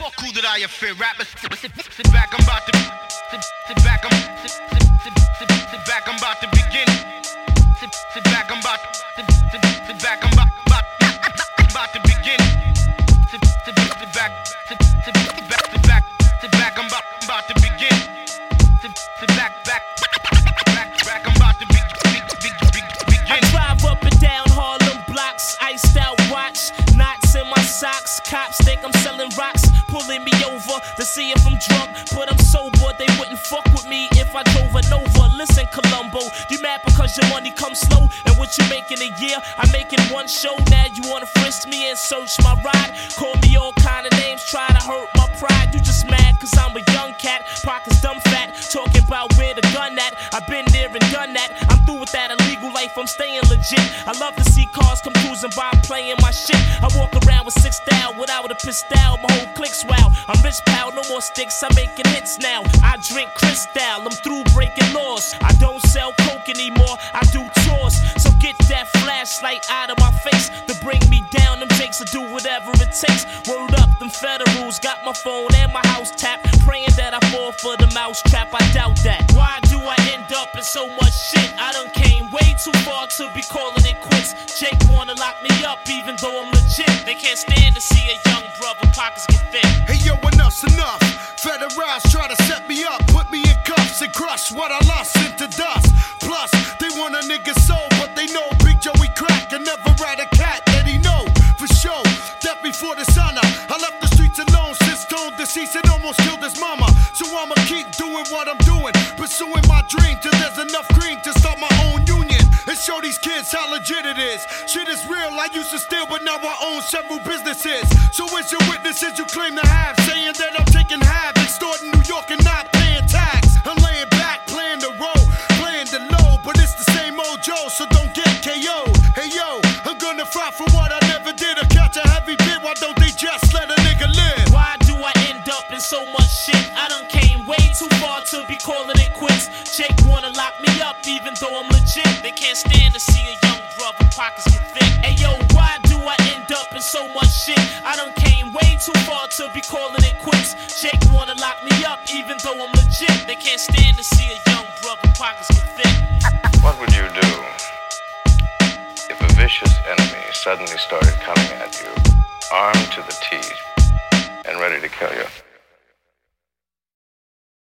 Fuck who did I offend? Rappers, sit back, I'm about to sit back, sit back, I'm about to begin. Sit back, I'm about sit back, I'm about to begin. Sit back, sit back, I'm about to begin. Sit back, I'm about to begin. I drive up and down Harlem blocks, iced out watch, knots in my socks. Cops think I'm selling rocks, pulling me over to see if I'm drunk, but I'm sober. They wouldn't fuck with me if I drove a Nova. Listen, Columbo, you mad because your money comes slow? And what you make in a year? I'm making one show. Now you wanna frisk me and search my ride? Call me all kind of names, try to hurt my pride. You just mad cause I'm a young cat, pockets dumb fat, talking about where the gun at. I've been there and done that. I'm through with that illegal life, I'm staying legit. I love to see cars come cruising by, playing my shit. I walk around with 6 style, without a pistol, my whole clique's wow. I'm rich pal, no more sticks, I'm making hits now. I drink Cristal, I'm through breaking laws. I don't sell coke anymore, I do tours. So get that flashlight out of my face to bring me down. Them jakes will do whatever it takes. Word up, them federals got my phone and my house tapped, praying that I fall for the mouse trap. I doubt that. Why do I end up in so much shit? I done came way too far to be calling it quits. Jake wanna lock me up even though I'm legit. They can't stand to see a young brother pockets get thick. Hey yo, enough's enough. Federals try to set me up, put me in cuffs and crush what I lost into dust. Plus, they want a nigga soul, but they know Big Joey crack and never ride a cat that he know for sure. Death before dishonor. I left the streets alone since Tone deceased and almost killed his mama. So I'ma keep doing what I'm doing, pursuing my dream till there's enough green to start my own union and show these kids how legit it is. Shit is real. I used to steal, but now I own several businesses. So where's your witnesses you claim to have, saying that I'm taking half, extorting New York and not paying tax? I'm laying back, playing the role, playing the low, but it's the same old Joe, so don't get KO'd. Hey yo, I'm gonna fight for what I never did, or catch a heavy bit. Why don't they just let a nigga live? Why do I end up in so much shit? I done came way too far to be calling it quits. Jake wanna lock me up even though I'm legit. They can't stand to see a young brother pockets get thick. Hey yo, why do I end up in so much shit? I done came way too far to be calling it quits. Jake wanna lock me up even though I'm legit. They can't stand to see a young brother pockets get thick. What would you do if a vicious enemy suddenly started